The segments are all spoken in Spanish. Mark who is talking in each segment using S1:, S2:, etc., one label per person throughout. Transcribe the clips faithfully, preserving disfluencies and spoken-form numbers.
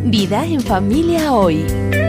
S1: Vida en familia hoy.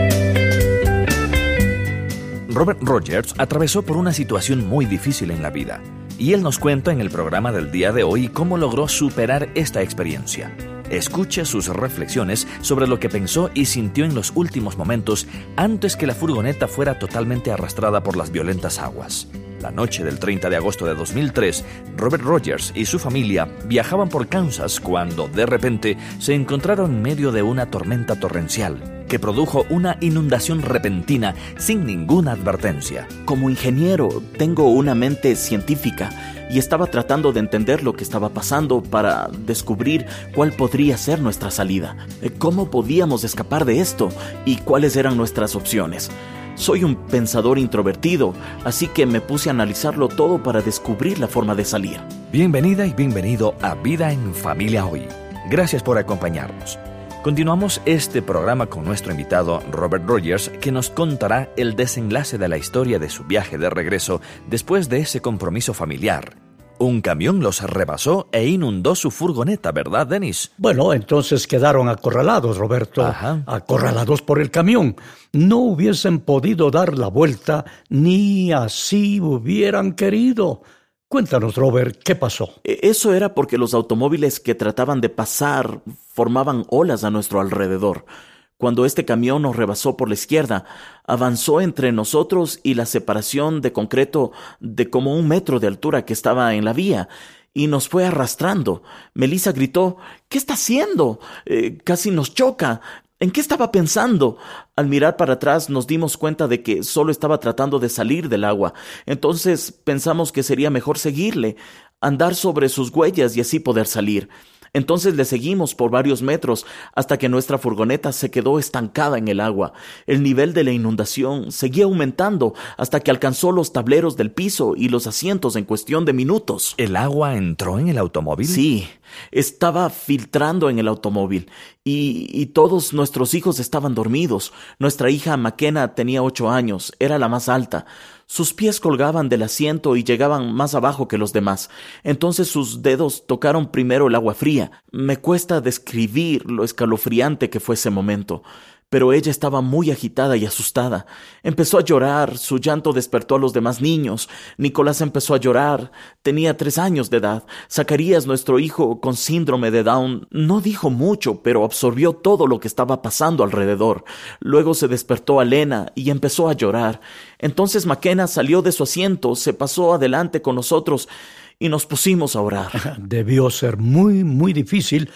S2: Robert Rogers atravesó por una situación muy difícil en la vida, y él nos cuenta en el programa del día de hoy cómo logró superar esta experiencia. Escuche sus reflexiones sobre lo que pensó y sintió en los últimos momentos antes que la furgoneta fuera totalmente arrastrada por las violentas aguas. La noche del treinta de agosto de dos mil tres, Robert Rogers y su familia viajaban por Kansas cuando, de repente, se encontraron en medio de una tormenta torrencial que produjo una inundación repentina sin ninguna advertencia.
S3: Como ingeniero, tengo una mente científica y estaba tratando de entender lo que estaba pasando para descubrir cuál podría ser nuestra salida, cómo podíamos escapar de esto y cuáles eran nuestras opciones. Soy un pensador introvertido, así que me puse a analizarlo todo para descubrir la forma de salir.
S2: Bienvenida y bienvenido a Vida en Familia Hoy. Gracias por acompañarnos. Continuamos este programa con nuestro invitado Robert Rogers, que nos contará el desenlace de la historia de su viaje de regreso después de ese compromiso familiar. Un camión los rebasó e inundó su furgoneta, ¿verdad, Dennis?
S4: Bueno, entonces quedaron acorralados, Roberto.
S2: Ajá.
S4: Acorralados por el camión. No hubiesen podido dar la vuelta, ni así hubieran querido. Cuéntanos, Robert, ¿qué pasó?
S3: Eso era porque los automóviles que trataban de pasar formaban olas a nuestro alrededor. Cuando este camión nos rebasó por la izquierda, avanzó entre nosotros y la separación de concreto de como un metro de altura que estaba en la vía, y nos fue arrastrando. Melissa gritó, ¿qué está haciendo? Eh, casi nos choca. ¿En qué estaba pensando? Al mirar para atrás nos dimos cuenta de que solo estaba tratando de salir del agua. Entonces pensamos que sería mejor seguirle, andar sobre sus huellas y así poder salir. Entonces le seguimos por varios metros hasta que nuestra furgoneta se quedó estancada en el agua. El nivel de la inundación seguía aumentando hasta que alcanzó los tableros del piso y los asientos en cuestión de minutos.
S2: ¿El agua entró en el automóvil?
S3: Sí, estaba filtrando en el automóvil y, y todos nuestros hijos estaban dormidos. Nuestra hija McKenna tenía ocho años, era la más alta. Sus pies colgaban del asiento y llegaban más abajo que los demás. Entonces sus dedos tocaron primero el agua fría. Me cuesta describir lo escalofriante que fue ese momento. Pero ella estaba muy agitada y asustada. Empezó a llorar, su llanto despertó a los demás niños. Nicolás empezó a llorar. Tenía tres años de edad. Zacarías, nuestro hijo con síndrome de Down, no dijo mucho, pero absorbió todo lo que estaba pasando alrededor. Luego se despertó Elena y empezó a llorar. Entonces McKenna salió de su asiento, se pasó adelante con nosotros y nos pusimos a orar.
S4: Debió ser muy, muy difícil.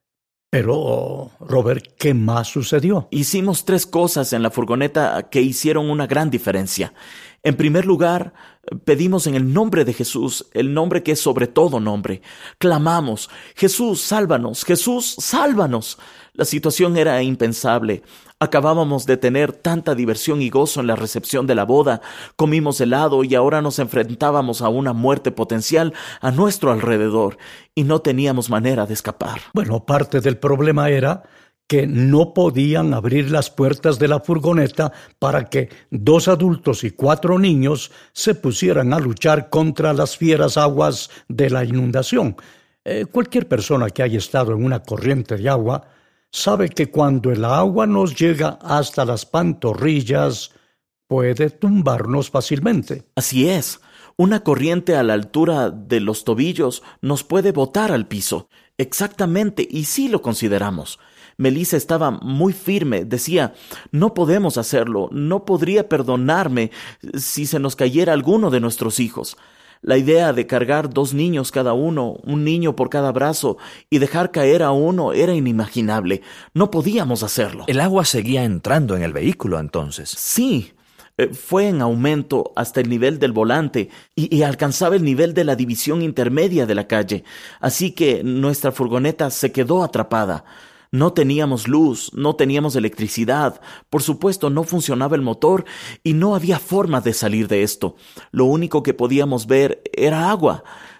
S4: Pero, Robert, ¿qué más sucedió?
S3: Hicimos tres cosas en la furgoneta que hicieron una gran diferencia. En primer lugar, pedimos en el nombre de Jesús, el nombre que es sobre todo nombre. Clamamos, Jesús, sálvanos, Jesús, sálvanos. La situación era impensable. Acabábamos de tener tanta diversión y gozo en la recepción de la boda, comimos helado y ahora nos enfrentábamos a una muerte potencial a nuestro alrededor y no teníamos manera de escapar.
S4: Bueno, parte del problema era que no podían abrir las puertas de la furgoneta para que dos adultos y cuatro niños se pusieran a luchar contra las fieras aguas de la inundación. Eh, cualquier persona que haya estado en una corriente de agua sabe que cuando el agua nos llega hasta las pantorrillas, puede tumbarnos fácilmente.
S3: Así es. Una corriente a la altura de los tobillos nos puede botar al piso. Exactamente, y sí lo consideramos. Melissa estaba muy firme, decía, no podemos hacerlo, no podría perdonarme si se nos cayera alguno de nuestros hijos. La idea de cargar dos niños cada uno, un niño por cada brazo, y dejar caer a uno era inimaginable. No podíamos hacerlo.
S2: ¿El agua seguía entrando en el vehículo entonces?
S3: Sí, eh, fue en aumento hasta el nivel del volante y, y alcanzaba el nivel de la división intermedia de la calle. Así que nuestra furgoneta se quedó atrapada. No teníamos luz, no teníamos electricidad, por supuesto no funcionaba el motor y no había forma de salir de esto. Lo único que podíamos ver era agua.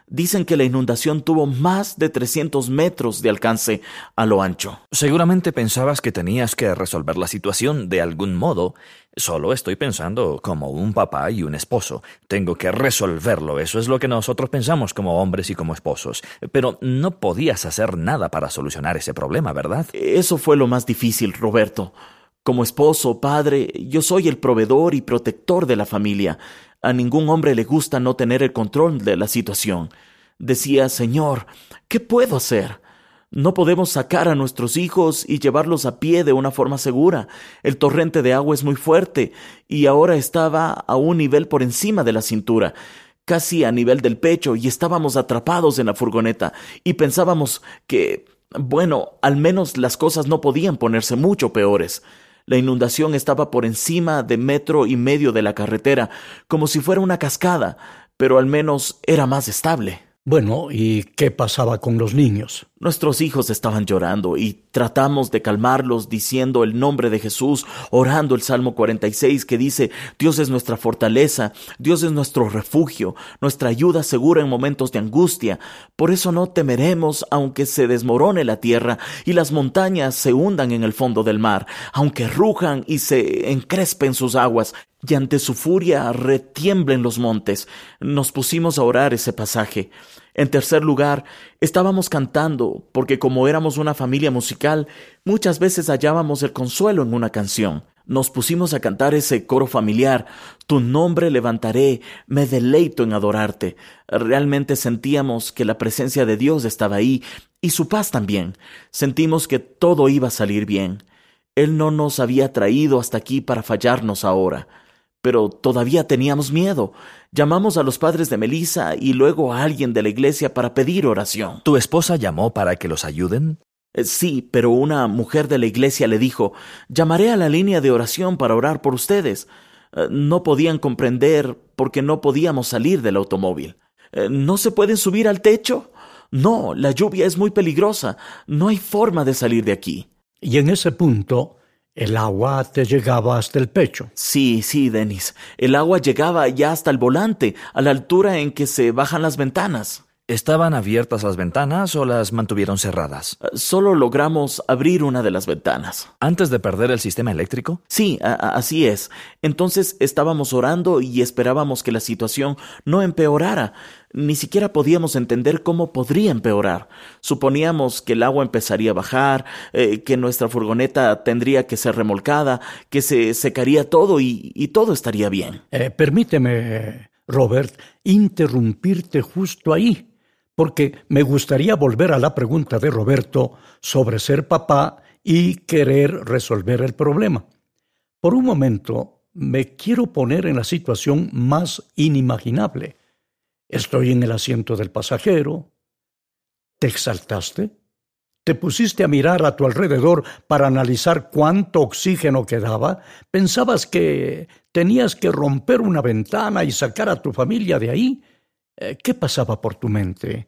S3: Dicen que la inundación tuvo más de trescientos metros de alcance a lo ancho.
S2: Seguramente pensabas que tenías que resolver la situación de algún modo. Solo estoy pensando como un papá y un esposo. Tengo que resolverlo. Eso es lo que nosotros pensamos como hombres y como esposos. Pero no podías hacer nada para solucionar ese problema, ¿verdad?
S3: Eso fue lo más difícil, Roberto. Como esposo, padre, yo soy el proveedor y protector de la familia. A ningún hombre le gusta no tener el control de la situación. Decía, Señor, ¿qué puedo hacer? No podemos sacar a nuestros hijos y llevarlos a pie de una forma segura. El torrente de agua es muy fuerte y ahora estaba a un nivel por encima de la cintura, casi a nivel del pecho, y estábamos atrapados en la furgoneta y pensábamos que, bueno, al menos las cosas no podían ponerse mucho peores. La inundación estaba por encima de metro y medio de la carretera, como si fuera una cascada, pero al menos era más estable.
S4: Bueno, ¿y qué pasaba con los niños?
S3: Nuestros hijos estaban llorando y tratamos de calmarlos diciendo el nombre de Jesús, orando el Salmo cuarenta y seis que dice, Dios es nuestra fortaleza, Dios es nuestro refugio, nuestra ayuda segura en momentos de angustia. Por eso no temeremos aunque se desmorone la tierra y las montañas se hundan en el fondo del mar, aunque rujan y se encrespen sus aguas y ante su furia retiemblen los montes. Nos pusimos a orar ese pasaje. En tercer lugar, estábamos cantando, porque como éramos una familia musical, muchas veces hallábamos el consuelo en una canción. Nos pusimos a cantar ese coro familiar, Tu nombre levantaré, me deleito en adorarte. Realmente sentíamos que la presencia de Dios estaba ahí, y su paz también. Sentimos que todo iba a salir bien. Él no nos había traído hasta aquí para fallarnos ahora. Pero todavía teníamos miedo. Llamamos a los padres de Melissa y luego a alguien de la iglesia para pedir oración.
S2: ¿Tu esposa llamó para que los ayuden?
S3: Eh, Sí, pero una mujer de la iglesia le dijo, llamaré a la línea de oración para orar por ustedes. Eh, No podían comprender porque no podíamos salir del automóvil. Eh, ¿No se pueden subir al techo? No, la lluvia es muy peligrosa. No hay forma de salir de aquí.
S4: Y en ese punto, el agua te llegaba hasta el pecho.
S3: Sí, sí, Dennis. El agua llegaba ya hasta el volante, a la altura en que se bajan las ventanas.
S2: ¿Estaban abiertas las ventanas o las mantuvieron cerradas?
S3: Eh, Solo logramos abrir una de las ventanas.
S2: ¿Antes de perder el sistema eléctrico?
S3: Sí, a- a- así es. Entonces estábamos orando y esperábamos que la situación no empeorara. Ni siquiera podíamos entender cómo podría empeorar. Suponíamos que el agua empezaría a bajar, eh, que nuestra furgoneta tendría que ser remolcada, que se secaría todo y, y todo estaría bien.
S4: Eh, permíteme, Robert, interrumpirte justo ahí, porque me gustaría volver a la pregunta de Roberto sobre ser papá y querer resolver el problema. Por un momento, me quiero poner en la situación más inimaginable. Estoy en el asiento del pasajero. ¿Te exaltaste? ¿Te pusiste a mirar a tu alrededor para analizar cuánto oxígeno quedaba? ¿Pensabas que tenías que romper una ventana y sacar a tu familia de ahí? Eh, ¿Qué pasaba por tu mente?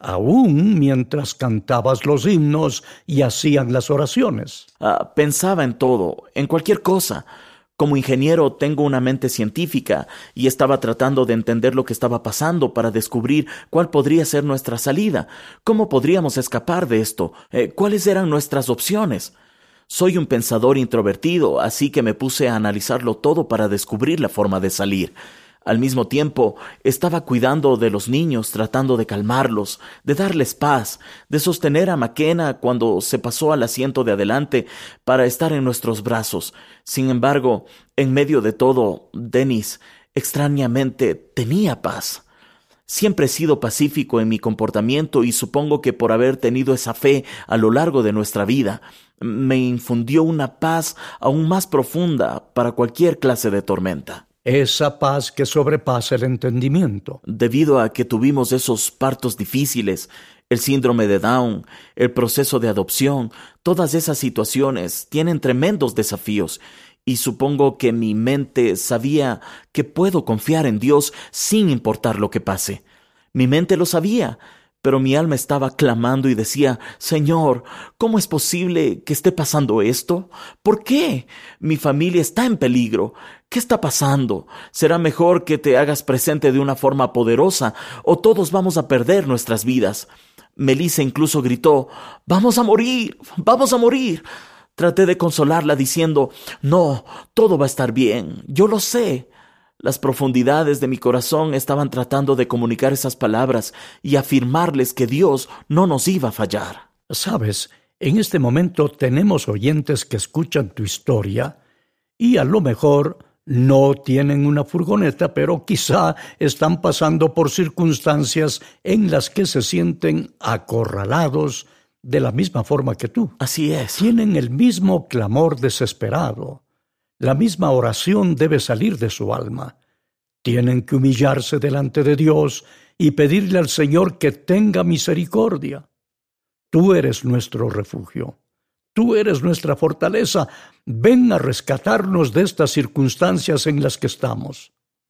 S4: Aún mientras cantabas los himnos y hacían las oraciones.
S3: Ah, pensaba en todo, en cualquier cosa. Como ingeniero tengo una mente científica y estaba tratando de entender lo que estaba pasando para descubrir cuál podría ser nuestra salida, cómo podríamos escapar de esto, eh, cuáles eran nuestras opciones. Soy un pensador introvertido, así que me puse a analizarlo todo para descubrir la forma de salir. Al mismo tiempo, estaba cuidando de los niños, tratando de calmarlos, de darles paz, de sostener a McKenna cuando se pasó al asiento de adelante para estar en nuestros brazos. Sin embargo, en medio de todo, Dennis, extrañamente, tenía paz. Siempre he sido pacífico en mi comportamiento y supongo que por haber tenido esa fe a lo largo de nuestra vida, me infundió una paz aún más profunda para cualquier clase de tormenta.
S4: Esa paz que sobrepasa el entendimiento.
S3: Debido a que tuvimos esos partos difíciles, el síndrome de Down, el proceso de adopción, todas esas situaciones tienen tremendos desafíos y supongo que mi mente sabía que puedo confiar en Dios sin importar lo que pase. Mi mente lo sabía, pero mi alma estaba clamando y decía: Señor, ¿cómo es posible que esté pasando esto? ¿Por qué? Mi familia está en peligro. ¿Qué está pasando? ¿Será mejor que te hagas presente de una forma poderosa o todos vamos a perder nuestras vidas? Melissa incluso gritó: ¡Vamos a morir! ¡Vamos a morir! Traté de consolarla diciendo: no, todo va a estar bien, yo lo sé. Las profundidades de mi corazón estaban tratando de comunicar esas palabras y afirmarles que Dios no nos iba a fallar.
S4: Sabes, en este momento tenemos oyentes que escuchan tu historia y a lo mejor no tienen una furgoneta, pero quizá están pasando por circunstancias en las que se sienten acorralados de la misma forma que tú.
S3: Así es.
S4: Tienen el mismo clamor desesperado. La misma oración debe salir de su alma. Tienen que humillarse delante de Dios y pedirle al Señor que tenga misericordia. Tú eres nuestro refugio. Tú eres nuestra fortaleza. Ven a rescatarnos de estas circunstancias en las que estamos.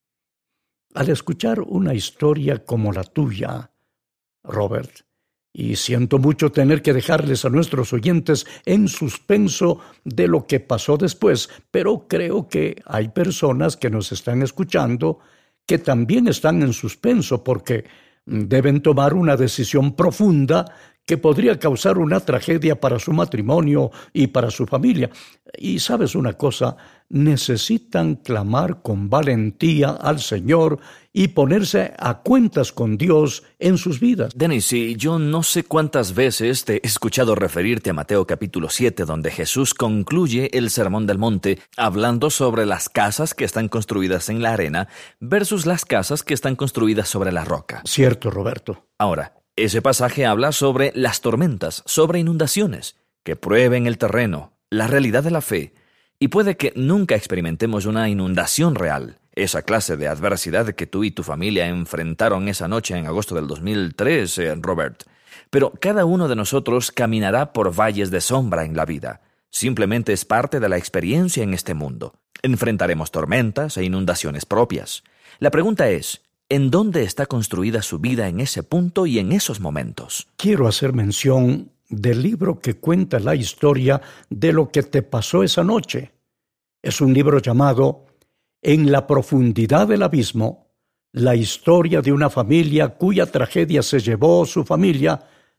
S4: Al escuchar una historia como la tuya, Robert, y siento mucho tener que dejarles a nuestros oyentes en suspenso de lo que pasó después, pero creo que hay personas que nos están escuchando que también están en suspenso porque deben tomar una decisión profunda que podría causar una tragedia para su matrimonio y para su familia. Y sabes una cosa, necesitan clamar con valentía al Señor y ponerse a cuentas con Dios en sus vidas.
S2: Dennis, sí, yo no sé cuántas veces te he escuchado referirte a Mateo capítulo siete, donde Jesús concluye el Sermón del Monte hablando sobre las casas que están construidas en la arena versus las casas que están construidas sobre la roca.
S4: Cierto, Roberto.
S2: Ahora, ese pasaje habla sobre las tormentas, sobre inundaciones, que prueben el terreno, la realidad de la fe, y puede que nunca experimentemos una inundación real, esa clase de adversidad que tú y tu familia enfrentaron esa noche en agosto del dos mil tres, eh, Robert. Pero cada uno de nosotros caminará por valles de sombra en la vida. Simplemente es parte de la experiencia en este mundo. Enfrentaremos tormentas e inundaciones propias. La pregunta es, ¿en dónde está construida su vida en ese punto y en esos momentos?
S4: Quiero hacer mención del libro que cuenta la historia de lo que te pasó esa noche. Es un libro llamado En la profundidad del abismo, la historia de una familia cuya tragedia se llevó su familia,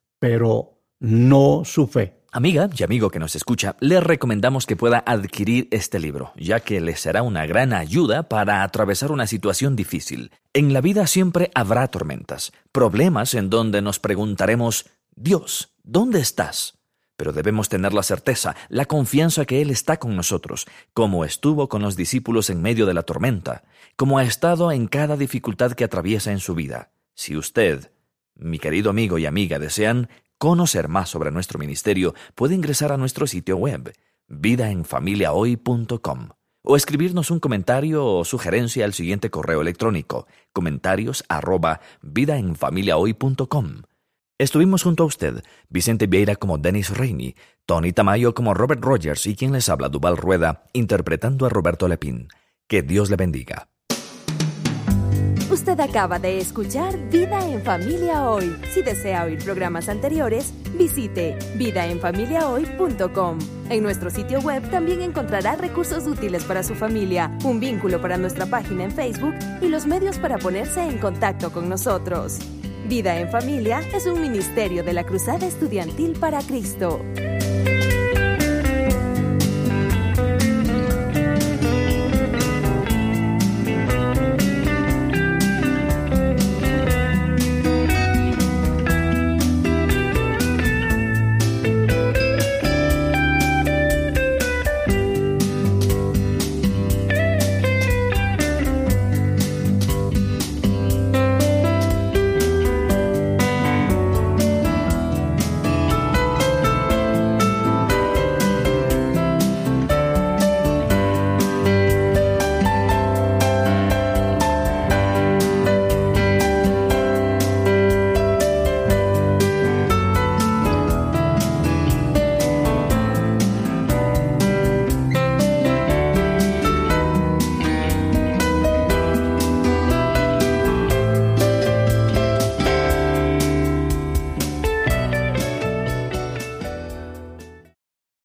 S4: pero no su fe.
S2: Amiga y amigo que nos escucha, le recomendamos que pueda adquirir este libro, ya que le será una gran ayuda para atravesar una situación difícil. En la vida siempre habrá tormentas, problemas en donde nos preguntaremos: Dios, ¿dónde estás? Pero debemos tener la certeza, la confianza que Él está con nosotros, como estuvo con los discípulos en medio de la tormenta, como ha estado en cada dificultad que atraviesa en su vida. Si usted, mi querido amigo y amiga, desean conocer más sobre nuestro ministerio, puede ingresar a nuestro sitio web, vida en familia hoy punto com, o escribirnos un comentario o sugerencia al siguiente correo electrónico, comentarios arroba vida en familia hoy punto com. Estuvimos junto a usted, Vicente Vieira como Dennis Rainey, Tony Tamayo como Robert Rogers y quien les habla, Duval Rueda, interpretando a Roberto Lepín. Que Dios le bendiga.
S1: Usted acaba de escuchar Vida en Familia Hoy. Si desea oír programas anteriores, visite vida en familia hoy punto com. En nuestro sitio web también encontrará recursos útiles para su familia, un vínculo para nuestra página en Facebook y los medios para ponerse en contacto con nosotros. Vida en Familia es un ministerio de la Cruzada Estudiantil para Cristo.